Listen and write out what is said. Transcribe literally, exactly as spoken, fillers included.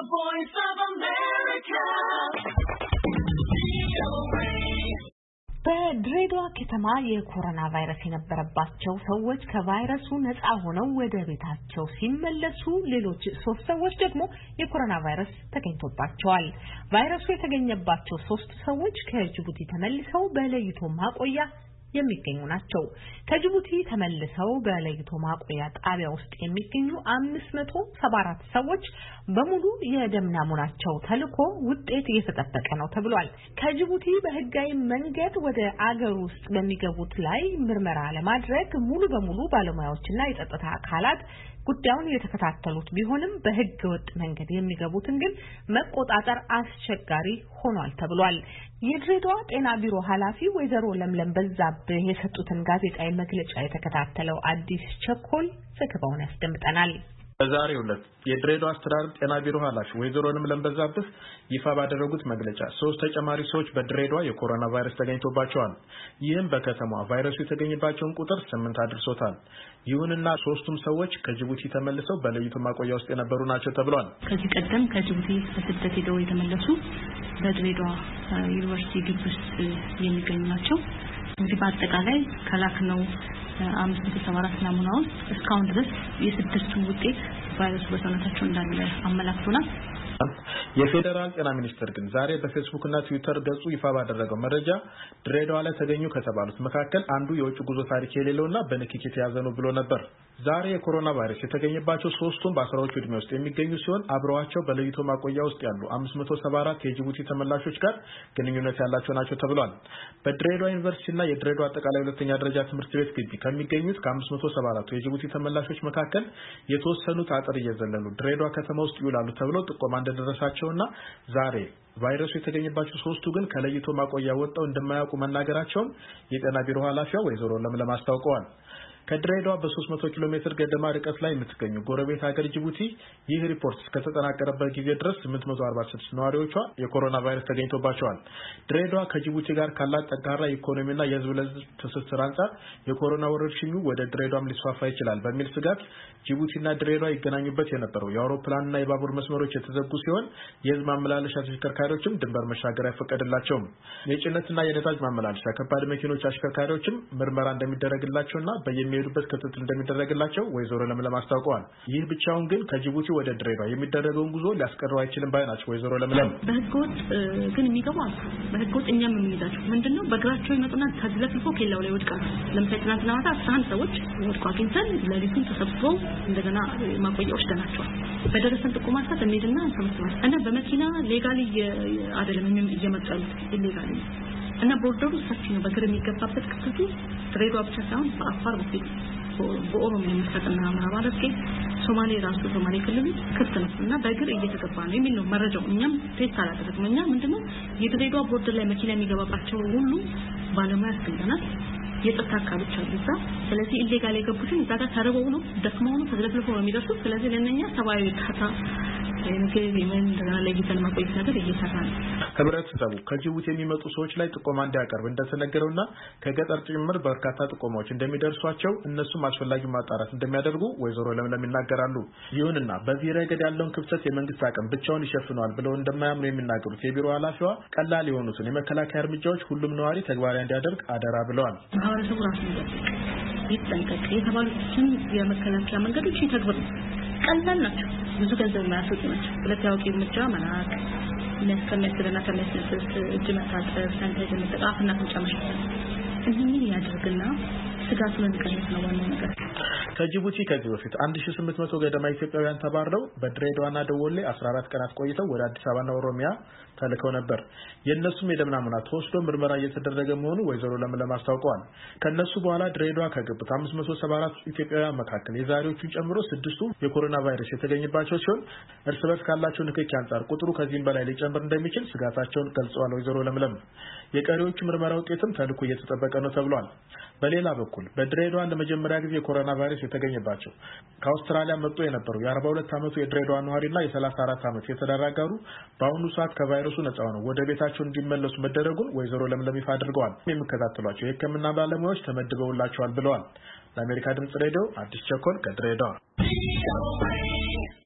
The Voice of America. በድሬዳዋ ከተማ የኮሮና ቫይረስ የነበረባቸው ሰዎች ከቫይረሱ ነፃ ሆነው ወደ ቤታቸው ሲመለሱ ሌሎች ሶስት ሰዎች ደግሞ የኮሮና ቫይረስ ተገኝቶባቸዋል። ቫይረሱ የተገኘባቸው ሶስት ሰዎች ከጅቡቲ ተመልሰው በለይቶ ማቆያ የሚገኙ ናቸው። ከጅቡቲ ተመልሰው በለይቶ ማቆያ ጣቢያ ውስጥ የሚገኙ አምስት መቶ ሰባ አራት ሰዎች በሙሉ የደም ናሙናቸው ተልኮ ውጤት እየተጠበቀ ነው ተብሏል። ከጅቡቲ በህጋዊ መንገድ ወደ አገር ውስጥ በሚገቡት ላይ ምርመራ ለማድረግ ሙሉ በሙሉ ባለሙያዎችና የጸጥታ አካላት ጉዳዩን የተከታተሉት ቢሆንም በህገ ወጥ መንገድ የሚገቡትን ግን መቆጣጠር አስቸጋሪ ሆኗል ተብሏል። የድሬዳዋ ጤና ቢሮ ኃላፊ ወይዘሮ ለምለም በዛብህ የሰጡትን ጋዜጣዊ መግለጫ የተከታተለው አዲስ ቸኮል ዘገባውን ያስደምጠናል። በዛሬው ዕለት የድሬዳዋ አስተዳደር ጤና ቢሮ ኃላፊ ወይዘሮ ለምለም በዛብህ ይፋ ባደረጉት መግለጫ ሶስት ተጨማሪ ሰዎች በድሬዳዋ የኮሮና ቫይረስ ተገኝቶባቸዋል። ይህም በከተማዋ ቫይረሱ የተገኘባቸውን ቁጥር ስምንት አድርሶታል። ይሁንና ሶስቱም ሰዎች ከጅቡቲ ተመልሰው በለይቶ ማቆያ ውስጥ የነበሩ ናቸው ተብሏል። ከዚህ ቀደም ከጅቡቲ በስደት ሄደው የተመለሱ በድሬዳዋ ዩኒቨርሲቲ ግቢ ውስጥ የሚገኙ ናቸው። እንግዲህ በአጠቃላይ ከላክነው አምስት መቶ ሰባ አራት ናሙናዎች እስካሁን ድረስ የስድስቱ ውጤት ቫይረሱ በሰውነታቸው እንዳለ አመላክቶናል። የፌደራል ጤና ሚኒስቴር ግን ዛሬ በፌስቡክ እና ትዊተር ገጹ ይፋ ባደረገው መረጃ ድሬዳዋ ላይ ተገኙ ከተባሉት መካከል አንዱ የውጭ ጉዞ ታሪክ የሌለውና በንክኪ የተያዘ ነው ብሎ ነበር። ዛሬ የኮሮና ቫይረስ የተገኘባቸው ሶስቱም በአስራዎቹ ዕድሜ ውስጥ የሚገኙ ሲሆን አብረዋቸው በለይቶ ማቆያ ውስጥ ያሉ አምስት መቶ ሰባ አራት የጅቡቲ ተመላሾች ጋር ግንኙነት ያላቸው ናቸው ተብሏል። በድሬዳዋ ዩኒቨርሲቲና የድሬዳዋ አጠቃላይ ሁለተኛ ደረጃ ትምህርት ቤት ግቢ ከሚገኙት ከአምስት መቶ ሰባ አራት የጅቡቲ ተመላሾች መካከል የተወሰኑት አጥር እየዘለሉ ድሬዳዋ ከተማ ውስጥ ይውላሉ ተብሎ ጥቆማ እንደደረሳቸውና ዛሬ ቫይረሱ የተገኘባቸው ሶስቱ ግን ከለይቶ ማቆያ ወጣው እንደማያውቁ መናገራቸውን የጤና ቢሮ ኃላፊዋ ወይዘሮ ለምለም አስታውቀዋል። ከድሬዳዋ በሶስት መቶ ኪሎ ሜትር ገደማ ርቀት ላይ የምትገኙ ጎረቤት ሀገር ጅቡቲ ይህ ሪፖርት እስከተጠናቀረበት ጊዜ ድረስ ስምንት መቶ አርባ ስድስት ነዋሪዎቿ የኮሮና ቫይረስ ተገኝቶባቸዋል። ድሬዳዋ ከጅቡቲ ጋር ካላት ጠንካራ ኢኮኖሚና የህዝብ ለህዝብ ትስስር አንጻር የኮሮና ወረርሽኙ ወደ ድሬዳዋም ሊስፋፋ ይችላል በሚል ስጋት ጅቡቲና ድሬዳዋ ይገናኙበት የነበረው የአውሮፕላንና የባቡር መስመሮች የተዘጉ ሲሆን የህዝብ ማመላለሻ ተሽከርካሪዎችም ድንበር መሻገር አይፈቀድላቸውም። የጭነትና የነዳጅ ማመላለሻ ከባድ መኪኖች አሽከርካሪዎችም ምርመራ እንደሚደረግላቸውና በየሚሄዱበት ክትትል እንደሚደረግላቸው ወይዘሮ ለምለም አስታውቀዋል። ይህ ብቻውን ግን ከጅቡቲ ወደ ድሬዳዋ የሚደረገውን ጉዞ ሊያስቀረው አይችልም ባይ ናቸው ወይዘሮ ለምለም። በህገወጥ ግን የሚገቡ አሉ። በህገወጥ እኛም የምንይዛቸው ምንድነው በእግራቸው ይመጡና ተዝለፍልፎ ኬላው ላይ ወድቃሉ። ለምሳሌ ትናንትና ማታ አስራ አንድ ሰዎች ወድቀው አግኝተን ለሊቱን ተሰብስበው እንደገና ማቆያዎች ደናቸው በደረሰን ጥቆማ ሰዓት እንሄድና እንሰበስባለን እና በመኪና ሌጋሊ አይደለም እየመጣሉ ኢሌጋሊ እና ቦርደሩ ሰፊ ነው። በእግር የሚገባበት ክፍተቱ ድሬዳዋ ብቻ ሳይሆን በአፋር በፊት በኦሮሚያ የሚፈጠና ማባረክ ሶማሌ ራሱ ሶማሌ ክልል ክፍት ነው እና በእግር እየተገባ ነው የሚል ነው መረጃው። እኛም ቴስት አላደረግንም። እኛ ምንድነው የድሬዳዋ ቦርደር ላይ መኪና የሚገባባቸው ሁሉ ባለሙያ አስገኝተናል። የጸጥታ አካሎች አሉ እዛ። ስለዚህ ኢሌጋል የገቡትን እዛ ጋር ተርበው ነው ደክመው ነው ተዝለፍልፈው ነው የሚደርሱት። ስለዚህ ለነኛ ሰብአዊ እርዳታ የምግብ የምን እንደገና ለይተን ማቆየት ነገር እየሰራ ነው። ህብረተሰቡ ከጅቡቲ የሚመጡ ሰዎች ላይ ጥቆማ እንዲያቀርብ እንደተነገረውና ከገጠር ጭምር በርካታ ጥቆማዎች እንደሚደርሷቸው እነሱም አስፈላጊ ማጣራት እንደሚያደርጉ ወይዘሮ ለምለም ይናገራሉ። ይሁንና በዚህ ረገድ ያለውን ክፍተት የመንግስት አቅም ብቻውን ይሸፍነዋል ብለው እንደማያምኑ የሚናገሩት የቢሮ ኃላፊዋ ቀላል የሆኑትን የመከላከያ እርምጃዎች ሁሉም ነዋሪ ተግባራዊ እንዲያደርግ አደራ ብለዋል። ማህበረሰቡ ራሱ ይጠንቀቅ የተባሉትን የመከላከያ መንገዶች ይተግብሩ። ቀላል ናቸው። ብዙ ገንዘብ ማያስወጡ ናቸው። ሁለት ያውቂ እርምጃ መላክ ለስከሚያስደና ከሚያስነስስ እጅ መታጠብ ሳኒታይዘር መጠቀምና አፍንጫ መሸፈን እነዚህ ያድርግና ስጋቱን እንቀንስ ነው ዋናው ነገር። ከጅቡቲ ከዚህ በፊት አንድ ሺህ ስምንት መቶ ገደማ ኢትዮጵያውያን ተባረው በድሬዳዋና ደወሌ አስራ አራት ቀናት ቆይተው ወደ አዲስ አበባና ኦሮሚያ ተልከው ነበር። የነሱም የደም ናሙና ተወስዶ ምርመራ እየተደረገ መሆኑ ወይዘሮ ለምለም አስታውቀዋል። ከነሱ በኋላ ድሬዳዋ ከገቡት አምስት መቶ ሰባ አራት ኢትዮጵያውያን መካከል የዛሬዎቹን ጨምሮ ስድስቱ የኮሮና ቫይረስ የተገኘባቸው ሲሆን እርስ በርስ ካላቸው ንክኪ አንጻር ቁጥሩ ከዚህም በላይ ሊጨምር እንደሚችል ስጋታቸውን ገልጸዋል። ወይዘሮ ለምለም የቀሪዎቹ ምርመራ ውጤትም ተልኮ እየተጠበቀ ነው ተብሏል። በሌላ በኩል በድሬዳዋ ለመጀመሪያ ጊዜ የኮሮና ቫይረስ የተገኘባቸው ከአውስትራሊያ መጥቶ የነበረው የአርባ ሁለት ዓመቱ የድሬዳዋ ነዋሪና የሰላሳ አራት ዓመት የትዳር አጋሩ በአሁኑ ሰዓት ከቫይረሱ ነፃ ሆነው ወደ ቤታቸው እንዲመለሱ መደረጉን ወይዘሮ ለምለም ይፋ አድርገዋል። የሚከታተሏቸው የሕክምና ባለሙያዎች ተመድበውላቸዋል ብለዋል። ለአሜሪካ ድምጽ ሬዲዮ አዲስ ቸኮል ከድሬዳዋ።